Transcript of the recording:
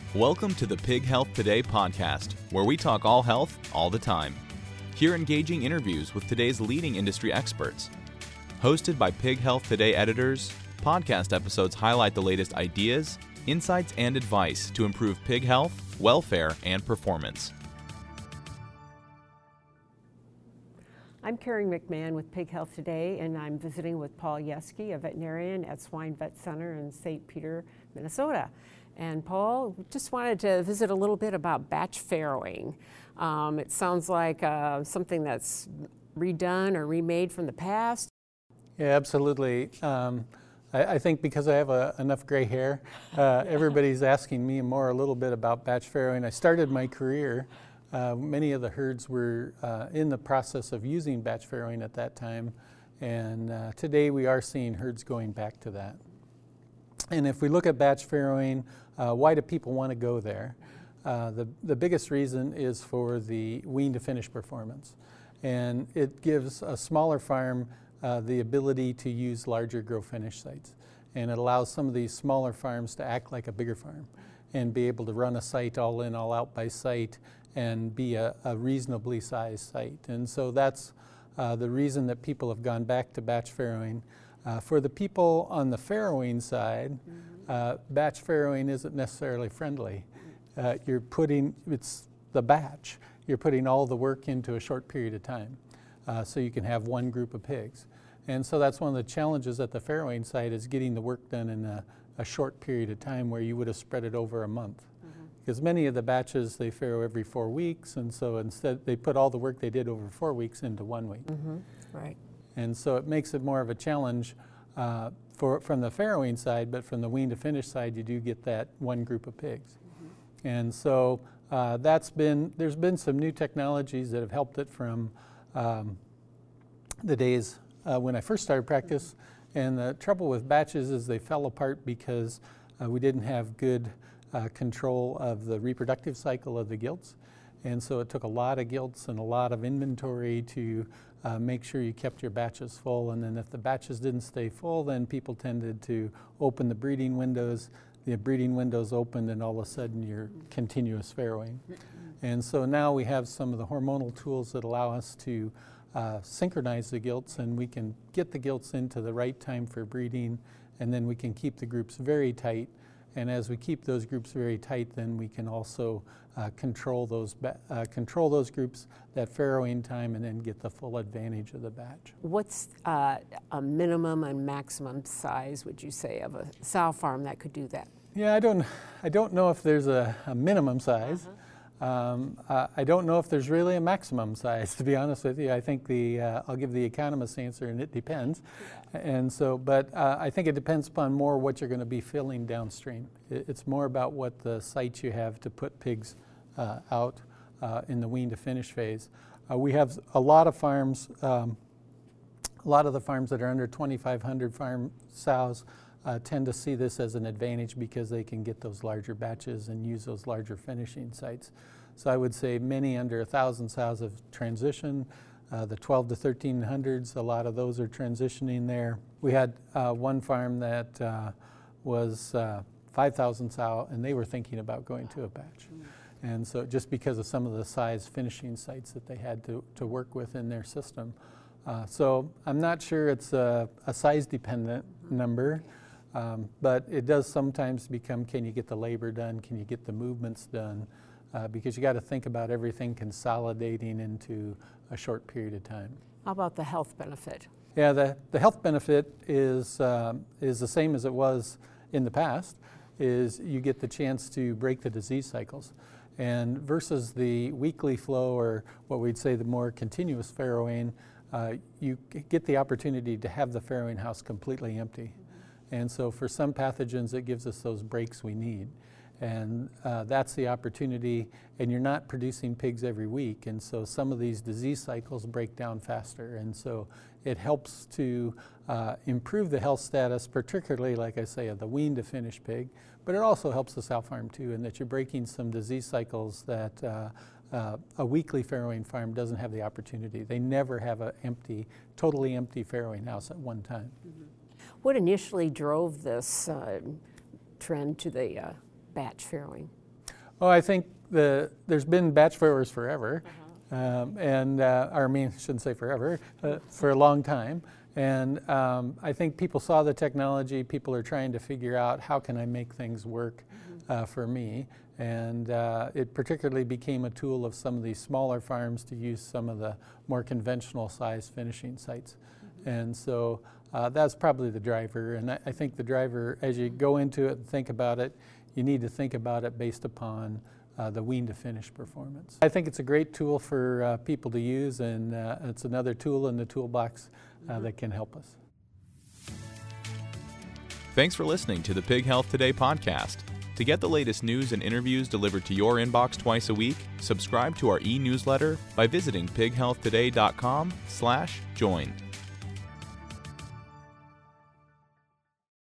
Welcome to the Pig Health Today podcast, where we talk all health all the time. Hear engaging interviews with today's leading industry experts. Hosted by Pig Health Today editors, podcast episodes highlight the latest ideas, insights, and advice to improve pig health, welfare, and performance. I'm Karen McMahon with Pig Health Today, and I'm visiting with Paul Yeske, a veterinarian at Swine Vet Center in St. Peter, Minnesota. And Paul, just wanted to visit a little bit about batch farrowing. It sounds like something that's redone or remade from the past. Yeah, absolutely. I think because I have enough gray hair, everybody's asking me a little bit about batch farrowing. I started my career. Many of the herds were in the process of using batch farrowing at that time, and today we are seeing herds going back to that. And if we look at batch farrowing, why do people want to go there? The biggest reason is for the wean to finish performance, and it gives a smaller farm the ability to use larger grow finish sites, and it allows some of these smaller farms to act like a bigger farm and be able to run a site all in, all out by site and be a reasonably sized site. And so that's the reason that people have gone back to batch farrowing. For the people on the farrowing side, batch farrowing isn't necessarily friendly. It's the batch. You're putting all the work into a short period of time, so you can have one group of pigs. And so that's one of the challenges at the farrowing site, is getting the work done in a short period of time where you would have spread it over a month. Because many of the batches, they farrow every 4 weeks, and so instead they put all the work they did over 4 weeks into 1 week. Right. And so it makes it more of a challenge from the farrowing side, but from the wean to finish side, you do get that one group of pigs. And so there's been some new technologies that have helped it from the days when I first started practice. And the trouble with batches is they fell apart because we didn't have good control of the reproductive cycle of the gilts. And so it took a lot of gilts and a lot of inventory to make sure you kept your batches full. And then if the batches didn't stay full, then people tended to open the breeding windows. The breeding windows opened, and all of a sudden you're continuous farrowing. And so now we have some of the hormonal tools that allow us to synchronize the gilts, and we can get the gilts into the right time for breeding, and then we can keep the groups very tight. And as we keep those groups very tight, then we can also control those groups, that farrowing time, and then get the full advantage of the batch. What's a minimum and maximum size, would you say, of a sow farm that could do that? Yeah, I don't know if there's a minimum size. I don't know if there's really a maximum size, to be honest with you. I think I'll give the economist answer, and it depends. And so, but I think it depends upon more what you're going to be filling downstream. It's more about what the sites you have to put pigs out in the wean to finish phase. We have a lot of farms, a lot of the farms that are under 2,500 farm sows tend to see this as an advantage because they can get those larger batches and use those larger finishing sites. So I would say many under 1,000 sows have transitioned. The 12 to 1,300s, a lot of those are transitioning there. We had one farm that was 5,000 sow, and they were thinking about going to a batch. And so just because of some of the size finishing sites that they had to work with in their system. So I'm not sure it's a size dependent number. But it does sometimes become, can you get the labor done? Can you get the movements done? Because you got to think about everything consolidating into a short period of time. How about the health benefit? Yeah, the health benefit is the same as it was in the past, is you get the chance to break the disease cycles. And versus the weekly flow, or what we'd say the more continuous farrowing, you get the opportunity to have the farrowing house completely empty. And so for some pathogens, it gives us those breaks we need. And that's the opportunity, and you're not producing pigs every week, and so some of these disease cycles break down faster. And so it helps to improve the health status, particularly, like I say, of the wean to finish pig, but it also helps the sow farm too, in that you're breaking some disease cycles that a weekly farrowing farm doesn't have the opportunity. They never have a totally empty farrowing house at one time. What initially drove this trend to the batch farrowing? Oh, I think there's been batch furrowers forever, I shouldn't say forever, for a long time. And I think people saw the technology. People are trying to figure out how can I make things work for me. And it particularly became a tool of some of these smaller farms to use some of the more conventional size finishing sites. And so that's probably the driver. And I think the driver, as you go into it and think about it, you need to think about it based upon the wean to finish performance. I think it's a great tool for people to use, and it's another tool in the toolbox that can help us. Thanks for listening to the Pig Health Today podcast. To get the latest news and interviews delivered to your inbox twice a week, subscribe to our e-newsletter by visiting pighealthtoday.com/join.